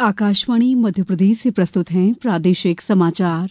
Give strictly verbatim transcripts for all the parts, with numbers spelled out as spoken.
आकाशवाणी मध्य प्रदेश से प्रस्तुत हैं प्रादेशिक समाचार।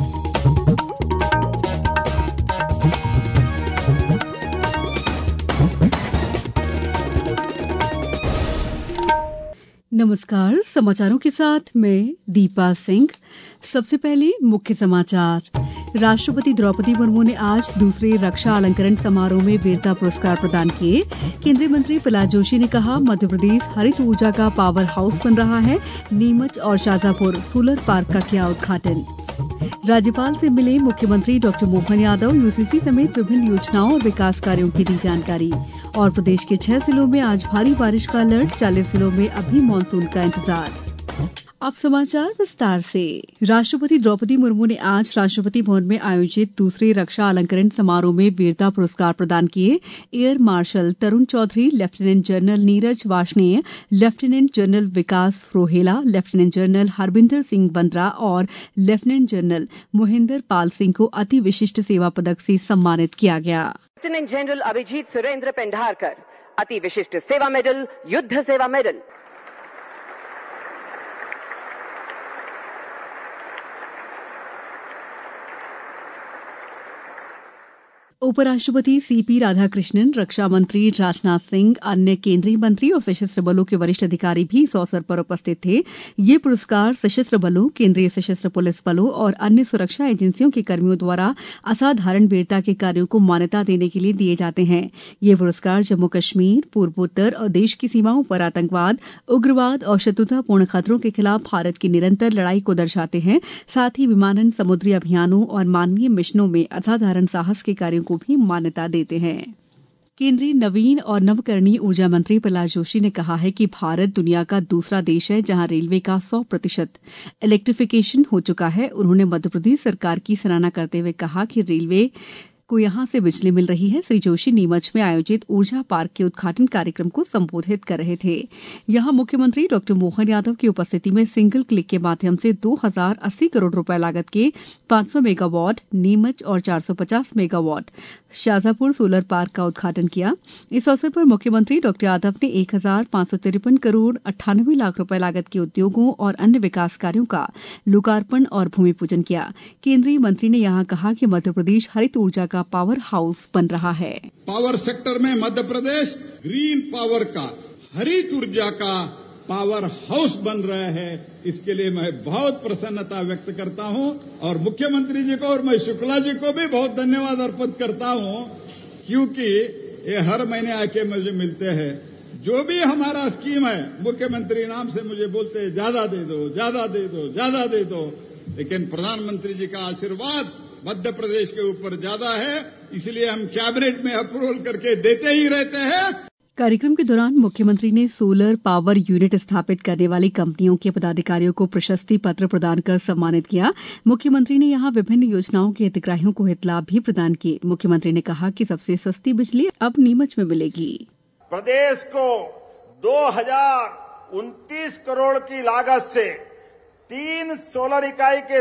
नमस्कार, समाचारों के साथ मैं दीपा सिंह। सबसे पहले मुख्य समाचार। राष्ट्रपति द्रौपदी मुर्मू ने आज दूसरे रक्षा अलंकरण समारोह में वीरता पुरस्कार प्रदान किए। केंद्रीय मंत्री प्रहलाद जोशी ने कहा, मध्य प्रदेश हरित ऊर्जा का पावर हाउस बन रहा है। नीमच और शाजापुर सोलर पार्क का किया उद्घाटन। राज्यपाल से मिले मुख्यमंत्री डॉक्टर मोहन यादव। यूसीसी समेत विभिन्न योजनाओं और विकास कार्यों की दी जानकारी। और प्रदेश के छह जिलों में आज भारी बारिश का अलर्ट। चालीस जिलों में अभी मानसून का इंतजार। अब समाचार विस्तार से। राष्ट्रपति द्रौपदी मुर्मू ने आज राष्ट्रपति भवन में आयोजित दूसरे रक्षा अलंकरण समारोह में वीरता पुरस्कार प्रदान किए। Air marshal Tarun Chaudhary, lieutenant general Neeraj Varshney, lieutenant general Vikas Rohella, lieutenant general Harbinder Singh Bandra और लेफ्टिनेंट जनरल मोहिंदर पाल सिंह को अति विशिष्ट सेवा पदक से सम्मानित किया गया। लेफ्टिनेंट जनरल अभिजीत सुरेंद्र पेंढारकर अति विशिष्ट सेवा मेडल, युद्ध सेवा मेडल। उपराष्ट्रपति सीपी राधाकृष्णन, रक्षा मंत्री राजनाथ सिंह, अन्य केंद्रीय मंत्री और सशस्त्र बलों के वरिष्ठ अधिकारी भी इस अवसर पर उपस्थित थे। ये पुरस्कार सशस्त्र बलों, केंद्रीय सशस्त्र पुलिस बलों और अन्य सुरक्षा एजेंसियों के कर्मियों द्वारा असाधारण वीरता के कार्यों को मान्यता देने के लिए दिए जाते हैं। ये पुरस्कार जम्मू कश्मीर, पूर्वोत्तर और देश की सीमाओं पर आतंकवाद, उग्रवाद और शत्रुतापूर्ण खतरों के खिलाफ भारत की निरंतर लड़ाई को दर्शाते हैं। साथ ही विमानन, समुद्री अभियानों और मानवीय मिशनों में असाधारण साहस के कार्यों को भी मान्यता देते हैं। केंद्रीय नवीन और नवकरणीय ऊर्जा मंत्री प्रहलाद जोशी ने कहा है कि भारत दुनिया का दूसरा देश है जहां रेलवे का सौ प्रतिशत इलेक्ट्रिफिकेशन हो चुका है। उन्होंने मध्य प्रदेश सरकार की सराहना करते हुए कहा कि रेलवे को यहां से बिजली मिल रही है। श्री जोशी नीमच में आयोजित ऊर्जा पार्क के उद्घाटन कार्यक्रम को संबोधित कर रहे थे। यहां मुख्यमंत्री डॉक्टर मोहन यादव की उपस्थिति में सिंगल क्लिक के माध्यम से दो हजार अस्सी करोड़ रुपए लागत के पांच सौ मेगावाट नीमच और चार सौ पचास मेगावाट शाजापुर सोलर पार्क का उद्घाटन किया। इस अवसर पर मुख्यमंत्री डॉक्टर यादव ने एक हजार पांच सौ तिरपन करोड़ अट्ठानवे लाख रुपए लागत के उद्योगों और अन्य विकास कार्यों का लोकार्पण और भूमि पूजन किया। केंद्रीय मंत्री ने यहां कहा कि मध्य प्रदेश हरित ऊर्जा का पावर हाउस बन रहा है। पावर सेक्टर में मध्य प्रदेश ग्रीन पावर का, हरित ऊर्जा का पावर हाउस बन रहा है। इसके लिए मैं बहुत प्रसन्नता व्यक्त करता हूं और मुख्यमंत्री जी को और मैं शुक्ला जी को भी बहुत धन्यवाद अर्पित करता हूं, क्योंकि ये हर महीने आके मुझे मिलते हैं। जो भी हमारा स्कीम है मुख्यमंत्री नाम से मुझे बोलते हैं, ज्यादा दे दो, ज्यादा दे दो, ज्यादा दे दो। लेकिन प्रधानमंत्री जी का आशीर्वाद मध्य प्रदेश के ऊपर ज्यादा है, इसलिए हम कैबिनेट में अप्रूवल करके देते ही रहते हैं। कार्यक्रम के दौरान मुख्यमंत्री ने सोलर पावर यूनिट स्थापित करने वाली कंपनियों के पदाधिकारियों को प्रशस्ति पत्र प्रदान कर सम्मानित किया। मुख्यमंत्री ने यहां विभिन्न योजनाओं के हितग्राहियों को हितलाभ भी प्रदान किए। मुख्यमंत्री ने कहा कि सबसे सस्ती बिजली अब नीमच में मिलेगी। प्रदेश को दो हजार उनतीस करोड़ की लागत से तीन सोलर इकाई के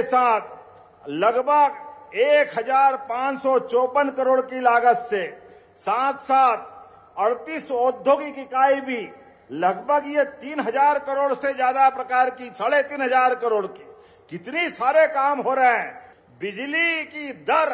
साथ लगभग एक हजार पांच सौ चौपन करोड़ की लागत से साथ साथ अड़तीस औद्योगिक इकाई भी लगभग ये तीन हजार करोड़ से ज्यादा प्रकार की, साढ़े तीन हजार करोड़ की, कितनी सारे काम हो रहे हैं। बिजली की दर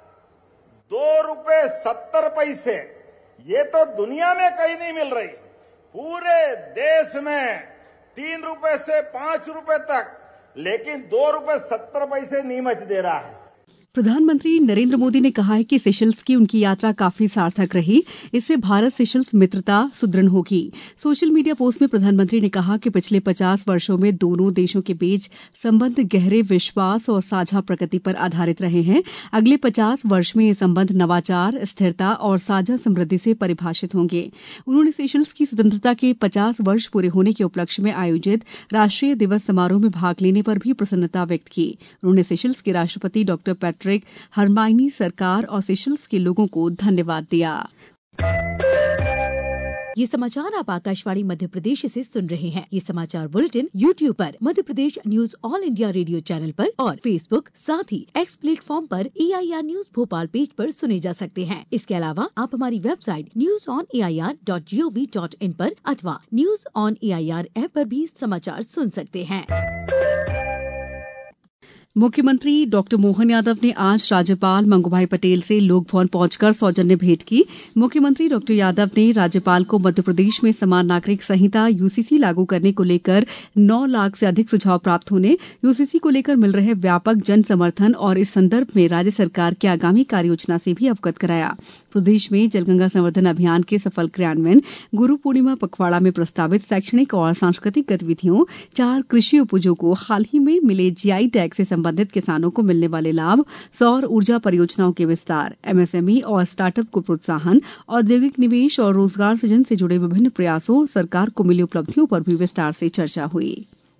दो रुपए सत्तर पैसे, ये तो दुनिया में कहीं नहीं मिल रही। पूरे देश में तीन रुपए से पांच रुपए तक, लेकिन दो रुपए सत्तर पैसे नीमच दे रहा है। प्रधानमंत्री नरेंद्र मोदी ने कहा है कि सेशल्स की उनकी यात्रा काफी सार्थक रही। इससे भारत सेशल्स मित्रता सुदृढ़ होगी। सोशल मीडिया पोस्ट में प्रधानमंत्री ने कहा कि पिछले पचास वर्षों में दोनों देशों के बीच संबंध गहरे विश्वास और साझा प्रकृति पर आधारित रहे हैं। अगले पचास वर्ष में ये संबंध नवाचार, स्थिरता और साझा समृद्धि से परिभाषित होंगे। उन्होंने सेशल्स की स्वतंत्रता के पचास वर्ष पूरे होने के उपलक्ष्य में आयोजित राष्ट्रीय दिवस समारोह में भाग लेने पर भी प्रसन्नता व्यक्त की। उन्होंने सेशल्स के राष्ट्रपति डॉक्टर पैट्रिक हरमाइनी सरकार और सेशल्स के लोगों को धन्यवाद दिया। ये समाचार आप आकाशवाणी मध्य प्रदेश से सुन रहे हैं। ये समाचार बुलेटिन यूट्यूब पर Madhya Pradesh news all India radio channel पर और फेसबुक साथ ही एक्स प्लेटफॉर्म पर A I R news Bhopal page पर सुने जा सकते हैं। इसके अलावा आप हमारी website news on A I R dot G O V dot in पर अथवा news on A I R app पर भी समाचार सुन सकते हैं। मुख्यमंत्री डॉक्टर मोहन यादव ने आज राज्यपाल मंगूभाई पटेल से लोक भवन पहुंचकर सौजन्य भेंट की। मुख्यमंत्री डॉक्टर यादव ने राज्यपाल को मध्य प्रदेश में समान नागरिक संहिता यू सी सी लागू करने को लेकर नौ लाख से अधिक सुझाव प्राप्त होने, यू सी सी को लेकर मिल रहे व्यापक जन समर्थन और इस संदर्भ में राज्य सरकार की आगामी कार्ययोजना से भी अवगत कराया। प्रदेश में जलगंगा संवर्धन अभियान के सफल क्रियान्वयन, गुरु पूर्णिमा पखवाड़ा में प्रस्तावित शैक्षणिक और सांस्कृतिक गतिविधियों, चार कृषि उपजों को हाल ही में मिले जी आई टैग से संबंधित किसानों को मिलने वाले लाभ, सौर ऊर्जा परियोजनाओं के विस्तार, एम एस एम ई और स्टार्टअप को प्रोत्साहन, औद्योगिक निवेश और रोजगार सृजन से जुड़े विभिन्न प्रयासों और सरकार को मिली उपलब्धियों पर भी विस्तार से चर्चा हुई।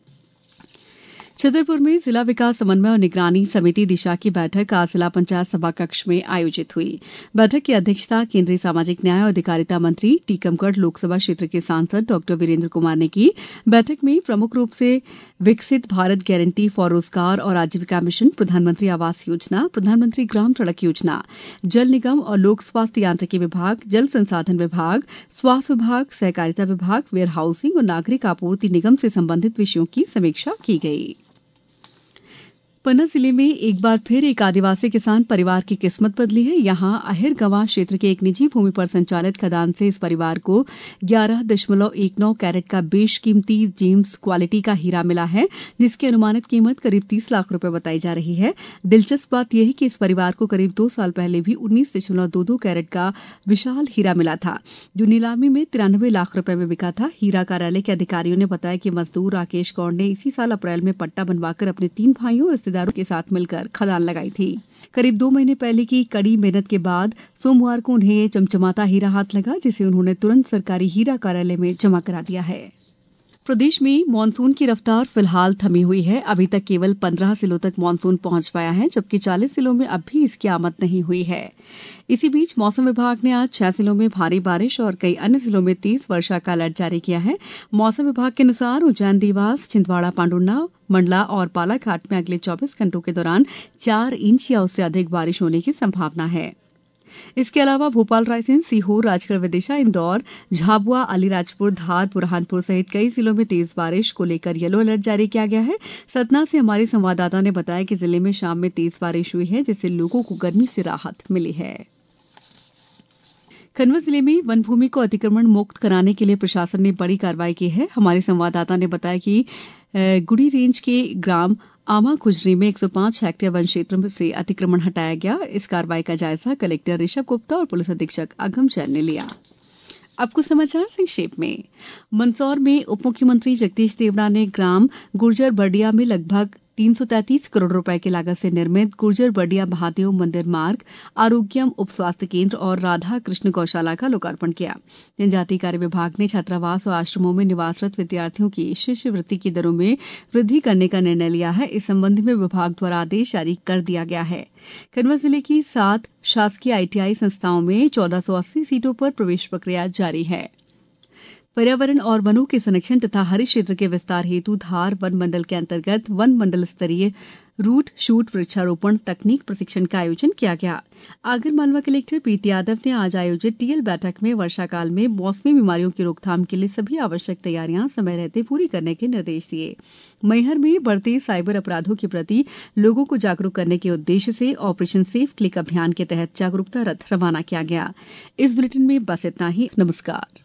छतरपुर में जिला विकास समन्वय और निगरानी समिति दिशा की बैठक आज जिला पंचायत सभा कक्ष में आयोजित हुई। बैठक की अध्यक्षता केंद्रीय सामाजिक न्याय और अधिकारिता मंत्री टीकमगढ़ लोकसभा क्षेत्र के सांसद डॉक्टर वीरेंद्र कुमार ने की। बैठक में प्रमुख रूप से विकसित भारत गारंटी फॉर रोजगार और आजीविका मिशन, प्रधानमंत्री आवास योजना, प्रधानमंत्री ग्राम सड़क योजना, जल निगम और लोक स्वास्थ्य यांत्रिकी विभाग, जल संसाधन विभाग, स्वास्थ्य विभाग, सहकारिता विभाग, वेयर हाउसिंग और नागरिक आपूर्ति निगम से संबंधित विषयों की समीक्षा की गई। पन्ना जिले में एक बार फिर एक आदिवासी किसान परिवार की किस्मत बदली है। यहां अहिर गंवा क्षेत्र के एक निजी भूमि पर संचालित खदान से इस परिवार को ग्यारह दशमलव एक नौ कैरेट का बेशकीमती जेम्स क्वालिटी का हीरा मिला है, जिसकी अनुमानित कीमत करीब तीस लाख रुपए बताई जा रही है। दिलचस्प बात यह है कि इस परिवार को करीब दो साल पहले भी उन्नीस दशमलव दो दो कैरेट का विशाल हीरा मिला था, जो नीलामी में तिरानवे लाख रुपए में बिका था। हीरा कार्यालय के अधिकारियों ने बताया कि मजदूर राकेश गौड़ ने इसी साल अप्रैल में पट्टा बनवाकर अपने तीन भाइयों और के साथ मिलकर खदान लगाई थी। करीब दो महीने पहले की कड़ी मेहनत के बाद सोमवार को उन्हें ये चमचमाता हीरा हाथ लगा, जिसे उन्होंने तुरंत सरकारी हीरा कार्यालय में जमा करा दिया है। प्रदेश में मानसून की रफ्तार फिलहाल थमी हुई है। अभी तक केवल पंद्रह जिलों तक मानसून पहुंच पाया है, जबकि चालीस जिलों में अब भी इसकी आमद नहीं हुई है। इसी बीच मौसम विभाग ने आज छह जिलों में भारी बारिश और कई अन्य जिलों में तेज वर्षा का अलर्ट जारी किया है। मौसम विभाग के अनुसार उज्जैन, देवास, छिंदवाड़ा, पांडुर्ना, मंडला और बालाघाट में अगले चौबीस घंटों के दौरान चार इंच या उससे अधिक बारिश होने की संभावना है। इसके अलावा भोपाल, रायसेन, सीहोर, राजगढ़, विदिशा, इंदौर, झाबुआ, अलीराजपुर, धार, बुरहानपुर सहित कई जिलों में तेज बारिश को लेकर येलो अलर्ट जारी किया गया है। सतना से हमारे संवाददाता ने बताया कि जिले में शाम में तेज बारिश हुई है, जिससे लोगों को गर्मी से राहत मिली है। खंडवा जिले में वन भूमि को अतिक्रमण मुक्त कराने के लिए प्रशासन ने बड़ी कार्रवाई की है। हमारे संवाददाता ने बताया कि गुड़ी रेंज के ग्राम आमा खुजरी में एक सौ पांच हेक्टेयर वन क्षेत्र से अतिक्रमण हटाया गया। इस कार्रवाई का जायजा कलेक्टर ऋषभ गुप्ता और पुलिस अधीक्षक अगम जैन ने लिया। अब कुछ समाचार संक्षेप में। मंदसौर में उप मुख्यमंत्री जगदीश देवड़ा ने ग्राम गुर्जर बर्डिया में लगभग तीन सौ तैंतीस करोड़ रुपए की लागत से निर्मित गुर्जर बर्डिया महादेव मंदिर मार्ग, आरोग्यम उप स्वास्थ्य केंद्र और राधा कृष्ण गौशाला का लोकार्पण किया। जनजातीय कार्य विभाग ने छात्रावास और आश्रमों में निवासरत विद्यार्थियों की शिष्यवृत्ति की दरों में वृद्धि करने का निर्णय लिया है। इस संबंध में विभाग द्वारा आदेश जारी कर दिया गया है। खंडवा जिले की सात शासकीय आई टी आई संस्थाओं में चौदह सौ अस्सी सीटों पर प्रवेश प्रक्रिया जारी है। पर्यावरण और वनों के संरक्षण तथा हरित क्षेत्र के विस्तार हेतु धार वन मंडल के अंतर्गत वन मंडल स्तरीय रूट शूट वृक्षारोपण तकनीक प्रशिक्षण का आयोजन किया गया। आगरमालवा कलेक्टर प्रीति यादव ने आज आयोजित टीएल बैठक में वर्षा काल में मौसमी बीमारियों की रोकथाम के लिए सभी आवश्यक तैयारियां समय रहते पूरी करने के निर्देश दिए। मैहर में बढ़ते साइबर अपराधों के प्रति लोगों को जागरूक करने के उद्देश्य से ऑपरेशन सेफ क्लिक अभियान के तहत जागरूकता रथ रवाना किया गया। इस बुलेटिन में बस इतना ही। नमस्कार।